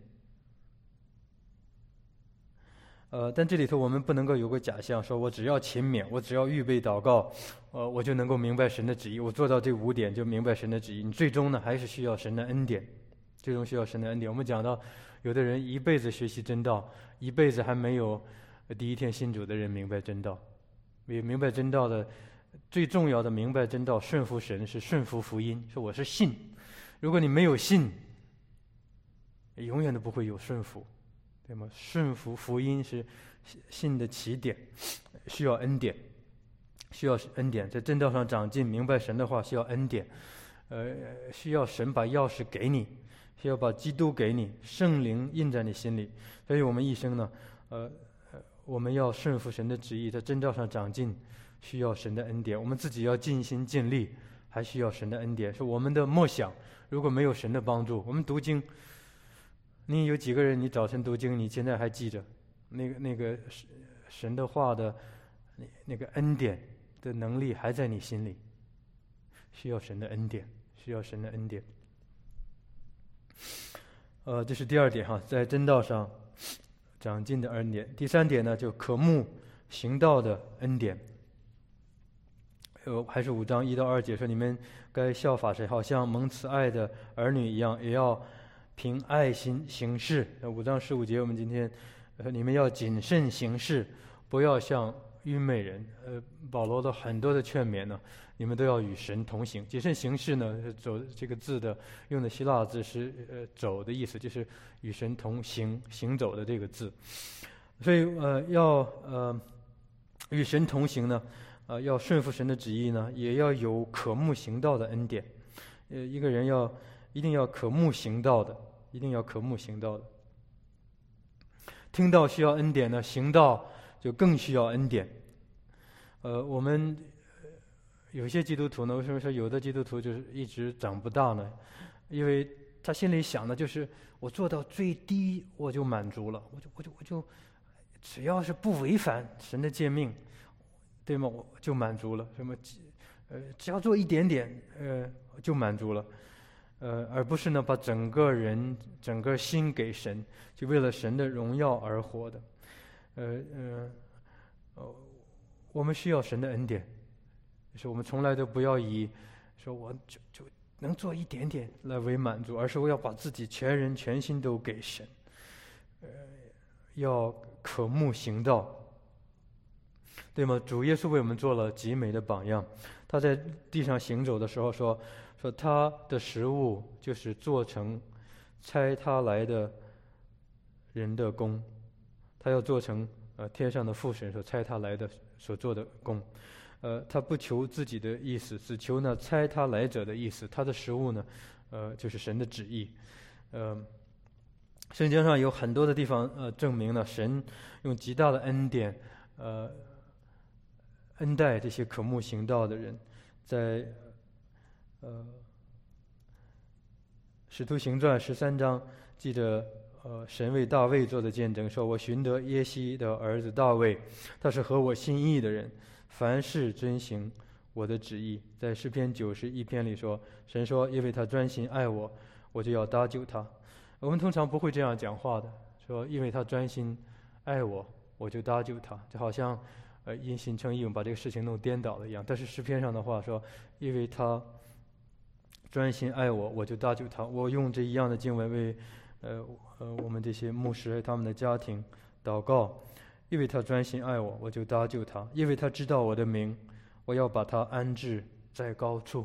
呃，但这里头我们不能够有个假象，说我只要勤勉，我只要预备祷告，呃，我就能够明白神的旨意。我做到这五点就明白神的旨意。你最终呢，还是需要神的恩典，最终需要神的恩典。我们讲到，有的人一辈子学习真道，一辈子还没有第一天信主的人明白真道。也明白真道的。最重要的明白真道，顺服神是顺服福音。说我是信，如果你没有信，永远都不会有顺服，对吗？顺服福音是信的起点，需要恩典，需要恩典，在真道上长进，明白神的话需要恩典，呃，需要神把钥匙给你，需要把基督给你，圣灵印在你心里。所以我们一生呢，呃，我们要顺服神的旨意，在真道上长进。需要神的恩典，我们自己要尽心尽力，还需要神的恩典。是我们的默想，如果没有神的帮助，我们读经，你有几个人？你早晨读经，你现在还记着那个那个神的话的那那个恩典的能力还在你心里？需要神的恩典，需要神的恩典。呃，这是第二点哈，在真道上长进的恩典。第三点呢，就渴慕行道的恩典。呃，还是五章一到二节说，你们该效法谁？好像蒙慈爱的儿女一样，也要凭爱心行事。五章十五节，我们今天呃，你们要谨慎行事，不要像愚昧人。呃，保罗的很多的劝勉呢，你们都要与神同行。谨慎行事呢，走这个字的用的希腊字是呃走的意思，就是与神同行、行走的这个字。所以呃，要呃与神同行呢。啊、呃，要顺服神的旨意呢，也要有渴慕行道的恩典。呃，一个人要一定要渴慕行道的，一定要渴慕行道的。听到需要恩典呢，行道就更需要恩典。呃，我们有些基督徒呢，为什么说有的基督徒就是一直长不大呢？因为他心里想的就是我做到最低我就满足了，我就我就我就只要是不违反神的诫命。对吗？我就满足了。什么？呃，只要做一点点，呃，就满足了。呃，而不是呢，把整个人、整个心给神，就为了神的荣耀而活的。呃呃，哦，我们需要神的恩典，就是我们从来都不要以说我就就能做一点点来为满足，而是我要把自己全人全心都给神。呃，要渴慕行道。对吗？主耶稣为我们做了极美的榜样。他在地上行走的时候说：“说他的食物就是做成差他来的人的工，他要做成呃天上的父神所差他来的所做的工。呃，他不求自己的意思，只求那差他来者的意思。他的食物呢，呃，就是神的旨意。呃，圣经上有很多的地方呃证明了神用极大的恩典呃。”恩待这些渴慕行道的人，在呃《使徒行传》十三章记着，呃，神为大卫做的见证，说我寻得耶西的儿子大卫，他是合我心意的人，凡事遵行我的旨意。在诗篇九十一篇里说，神说，因为他专心爱我，我就要搭救他。我们通常不会这样讲话的，说因为他专心爱我，我就搭救他，就好像。呃，因信称义，把这个事情弄颠倒了一样。但是诗篇上的话说，因为他专心爱我，我就搭救他。我用这一样的经文为呃呃我们这些牧师他们的家庭祷告，因为他专心爱我，我就搭救他。因为他知道我的名，我要把他安置在高处。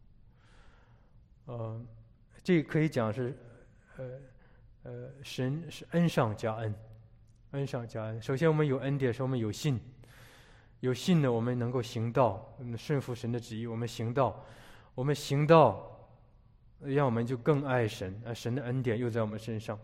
呃，这可以讲是呃呃神是恩上加恩，恩上加恩。首先我们有恩典，是我们有信。有信呢，我们能够行道，我们顺服神的旨意，我们行道， 我们行道，让我们就更爱神，啊，神的恩典又在我们身上。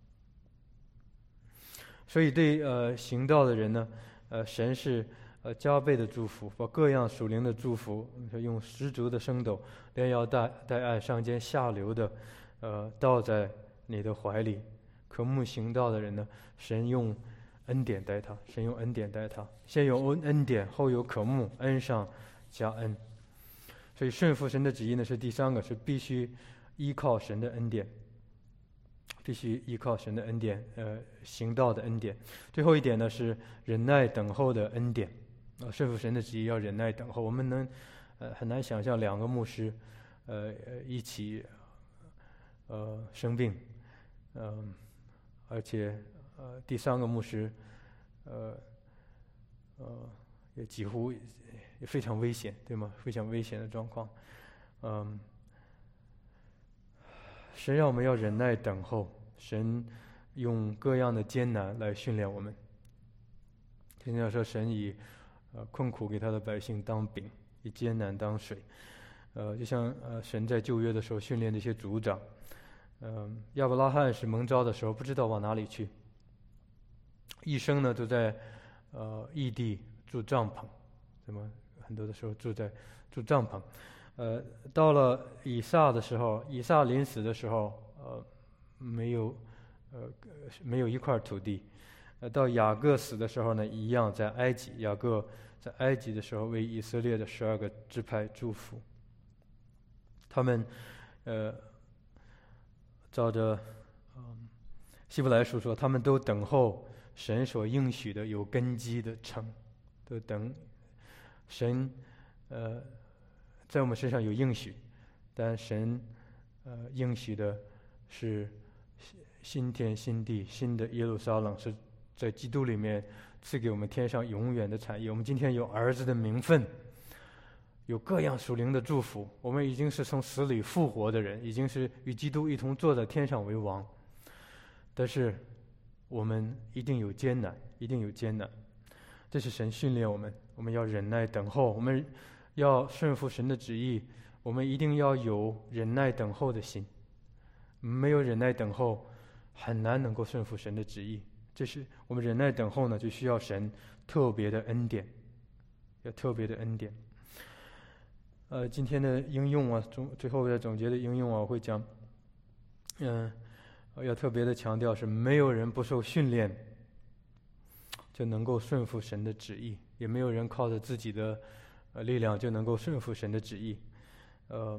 所以对呃行道的人呢，呃，神是呃加倍的祝福，把各样属灵的祝福，用十足的升斗，连摇带带按，上尖下流的，呃，倒在你的怀里。渴慕行道的人呢，神用恩典待他，神用恩典待他，先有恩恩典，后有渴慕，恩上加恩。所以顺服神的旨意呢，是第三个，是必须依靠神的恩典，必须依靠神的恩典，呃，行道的恩典。最后一点呢，是忍耐等候的恩典。啊，顺服神的旨意要忍耐等候。我们能，呃，很难想象两个牧师，呃，一起，呃，生病，嗯、呃，而且，呃，第三个牧师，呃，呃，也几乎也非常危险，对吗？非常危险的状况，嗯。神让我们要忍耐等候，神用各样的艰难来训练我们。经常说神以呃困苦给他的百姓当饼，以艰难当水。呃，就像呃神在旧约的时候训练这些族长，嗯、呃，亚伯拉罕是蒙召的时候不知道往哪里去，一生呢都在呃异地住帐篷，怎么很多的时候住在住帐篷。呃，到了以撒的时候，以撒临死的时候，呃，没有，呃，没有一块土地。呃，到雅各死的时候呢，一样在埃及。雅各在埃及的时候，为以色列的十二个支派祝福。他们，呃，照着，嗯，希伯来书说，他们都等候神所应许的有根基的城，都等神，呃。在我们身上有应许，但神呃应许的是新天新地，新的耶路撒冷，是在基督里面赐给我们天上永远的产业。我们今天有儿子的名分，有各样属灵的祝福，我们已经是从死里复活的人，已经是与基督一同坐在天上为王。但是我们一定有艰难，一定有艰难，这是神训练我们，我们要忍耐等候，我们要顺服神的旨意，我们一定要有忍耐等候的心。没有忍耐等候，很难能够顺服神的旨意。这是我们忍耐等候呢，就需要神特别的恩典，要特别的恩典。呃，今天的应用啊，总最后的总结的应用啊，我会讲，嗯、呃，要特别的强调是，没有人不受训练就能够顺服神的旨意，也没有人靠着自己的呃，力量就能够顺服神的旨意，呃，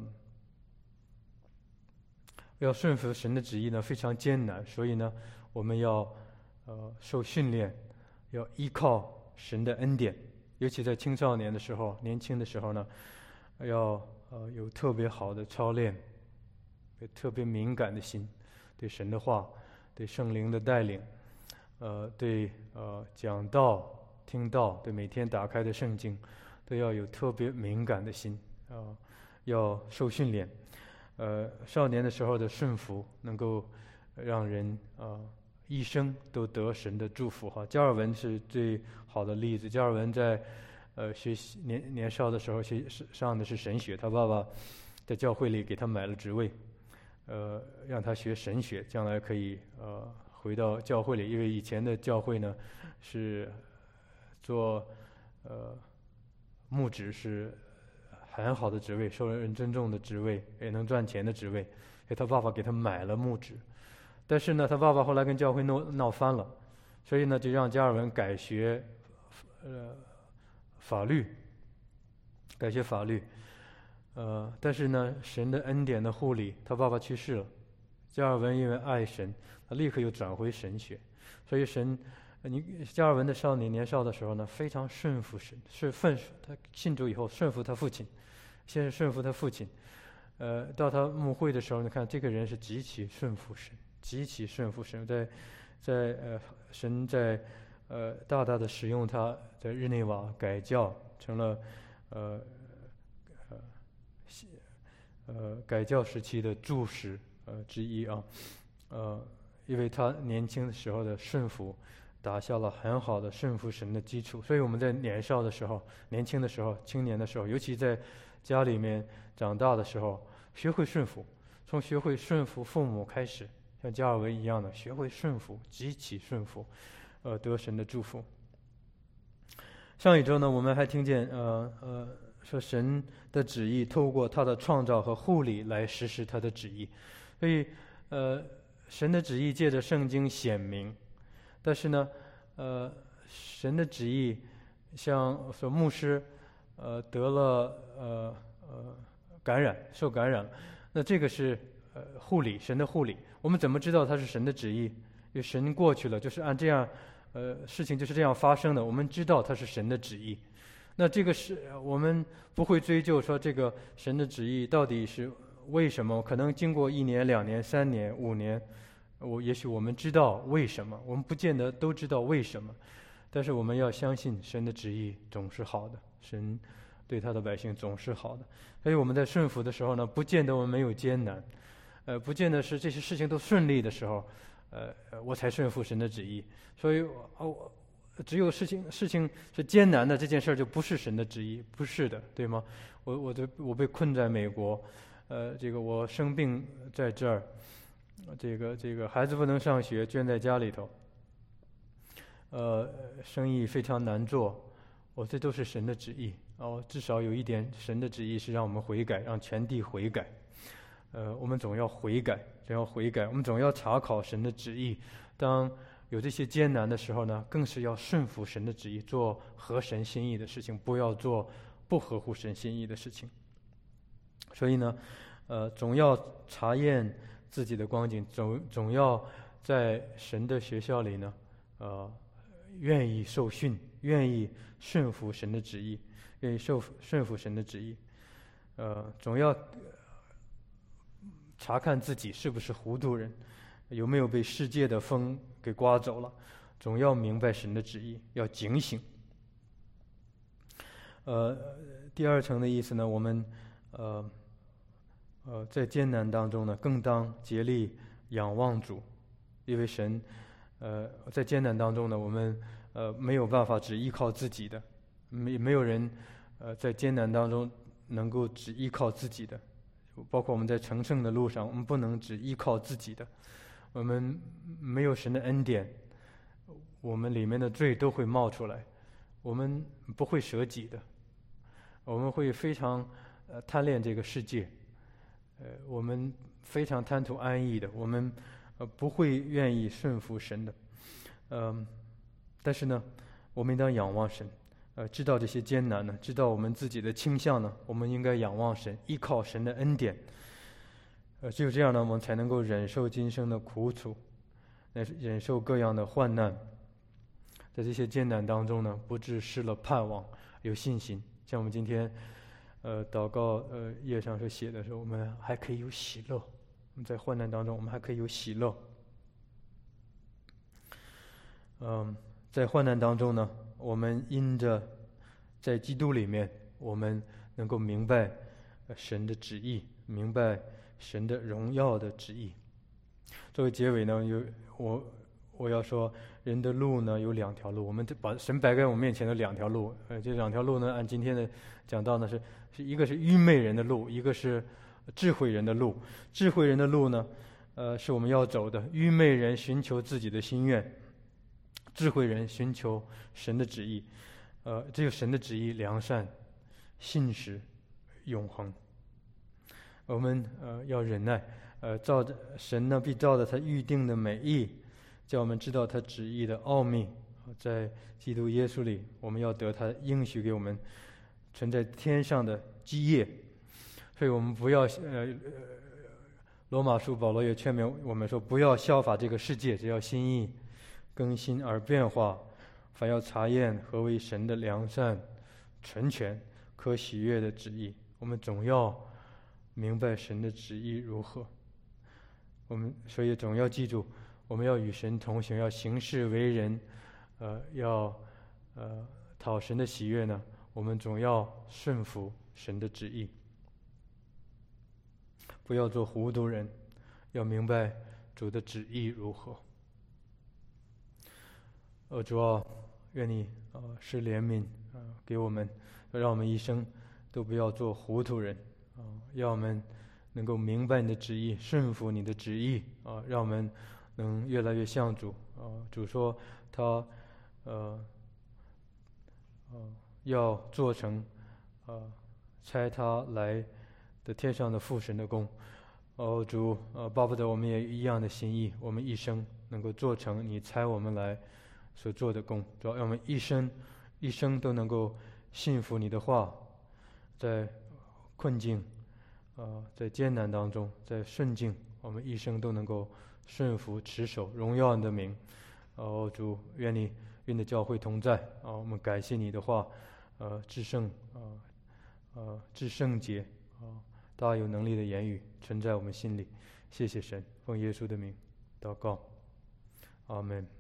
要顺服神的旨意呢非常艰难，所以呢，我们要呃受训练，要依靠神的恩典，尤其在青少年的时候、年轻的时候呢，要呃有特别好的操练，有特别敏感的心，对神的话、对圣灵的带领，呃，对呃讲道、听道，对每天打开的圣经。都要有特别敏感的心啊、呃，要受训练。呃，少年的时候的顺服，能够让人啊、呃、一生都得神的祝福哈。加尔文是最好的例子。加尔文在呃学习年年少的时候学上的是神学，他爸爸在教会里给他买了职位，呃，让他学神学，将来可以呃回到教会里，因为以前的教会呢是做呃。牧职是很好的职位，受人尊重的职位，也能赚钱的职位。所以他爸爸给他买了牧职，但是呢，他爸爸后来跟教会闹闹翻了，所以呢，就让加尔文改学呃法律，改学法律。呃，但是呢，神的恩典的护理，他爸爸去世了，加尔文因为爱神，他立刻又转回神学，所以神。你加尔文的少年年少的时候呢，非常顺服神，是顺他信主以后顺服他父亲，先是顺服他父亲，呃，到他牧会的时候，你看这个人是极其顺服神，极其顺服神，在在呃神在呃大大的使用他，在日内瓦改教成了呃呃呃改教时期的柱石呃之一啊，呃，因为他年轻的时候的顺服。 打下了很好的顺服神的基础。所以我们在年少的时候、年轻的时候、青年的时候，尤其在家里面长大的时候，学会顺服，从学会顺服父母开始，像加尔文一样的学会顺服，极其顺服，呃，得神的祝福。上一周呢，我们还听见呃呃说神的旨意透过他的创造和护理来实施他的旨意，所以呃神的旨意借着圣经显明，但是呢呃神的旨意像说牧师呃得了呃呃感染受感染，那这个是呃护理神的护理，我们怎么知道它是神的旨意？因为神过去了，就是按这样。呃，事情就是这样发生的。我们知道它是神的旨意，那这个是我们不会追究说这个神的旨意到底是为什么。可能经过一年、两年、三年、五年，我也许我们知道为什么，我们不见得都知道为什么，但是我们要相信神的旨意总是好的，神对他的百姓总是好的。所以我们在顺服的时候呢，不见得我们没有艰难，呃，不见得是这些事情都顺利的时候。呃，我才顺服神的旨意，所以哦，只有事情事情是艰难的这件事儿就不是神的旨意，不是的，对吗？我我的我被困在美国，呃，这个我生病在这儿，这个这个孩子不能上学，圈在家里头，呃，生意非常难做，我这都是神的旨意哦。至少有一点，神的旨意是让我们悔改，让全地悔改。呃，我们总要悔改，总要悔改，我们总要查考神的旨意。当有这些艰难的时候呢，更是要顺服神的旨意，做合神心意的事情，不要做不合乎神心意的事情。所以呢，呃，总要查验自己的光景，总总要在神的学校里呢，呃，愿意受训，愿意顺服神的旨意，愿意受顺服神的旨意，呃，总要。查看自己是不是糊涂人，有没有被世界的风给刮走了，总要明白神的旨意，要警醒。呃，第二层的意思呢，我们呃呃在艰难当中呢，更当竭力仰望主，因为神呃在艰难当中呢，我们呃没有办法只依靠自己的，没没有人呃在艰难当中能够只依靠自己的。包括我们在成圣的路上，我们不能只依靠自己的，我们没有神的恩典，我们里面的罪都会冒出来，我们不会舍己的，我们会非常呃贪恋这个世界，呃，我们非常贪图安逸的，我们呃不会愿意顺服神的，嗯、呃，但是呢，我们应当仰望神。呃，知道这些艰难呢，知道我们自己的倾向呢，我们应该仰望神，依靠神的恩典。呃，只有这样呢，我们才能够忍受今生的苦楚，忍忍受各样的患难。在这些艰难当中呢，不致失了盼望，有信心。像我们今天，呃，祷告呃页上所写的说，我们还可以有喜乐。我们在患难当中，我们还可以有喜乐。嗯，在患难当中呢。我们因着在基督里面，我们能够明白神的旨意，明白神的荣耀的旨意。作为结尾呢，有我我要说，人的路呢有两条路，我们把神摆在我们面前的两条路，呃，这两条路呢，按今天的讲到呢是是一个是愚昧人的路，一个是智慧人的路。智慧人的路呢，呃，是我们要走的；愚昧人寻求自己的心愿。智慧人寻求神的旨意，呃，只有神的旨意良善、信实、永恒。我们呃要忍耐，呃，照着神呢必照着他预定的美意，叫我们知道他旨意的奥秘。在基督耶稣里，我们要得他应许给我们存在天上的基业。所以我们不要呃，罗马书保罗也劝勉我们说，不要效法这个世界，只要心意更新而变化，凡要查验何为神的良善、纯全、可喜悦的旨意。我们总要明白神的旨意如何。我们所以总要记住，我们要与神同行，要行事为人，呃，要呃讨神的喜悦呢。我们总要顺服神的旨意，不要做糊涂人，要明白主的旨意如何。 呃，主啊，愿你啊、呃、施怜悯啊、呃、给我们，让我们一生都不要做糊涂人啊、呃，让我们能够明白你的旨意，顺服你的旨意啊、呃，让我们能越来越像主啊、呃。主说他呃呃要做成啊、呃、差他来的天上的父神的工。哦，主，呃，巴不得我们也一样的心意，我们一生能够做成你差我们来所做的工，主要让我们一生一生都能够信服你的话，在困境，呃，在艰难当中，在顺境，我们一生都能够顺服持守，荣耀你的名。哦，主，愿你愿你的教会同在啊、我们感谢你的话，呃，至圣，呃，呃，至圣洁啊。大有能力的言语存在我们心里，谢谢神，奉耶稣的名祷告，阿门。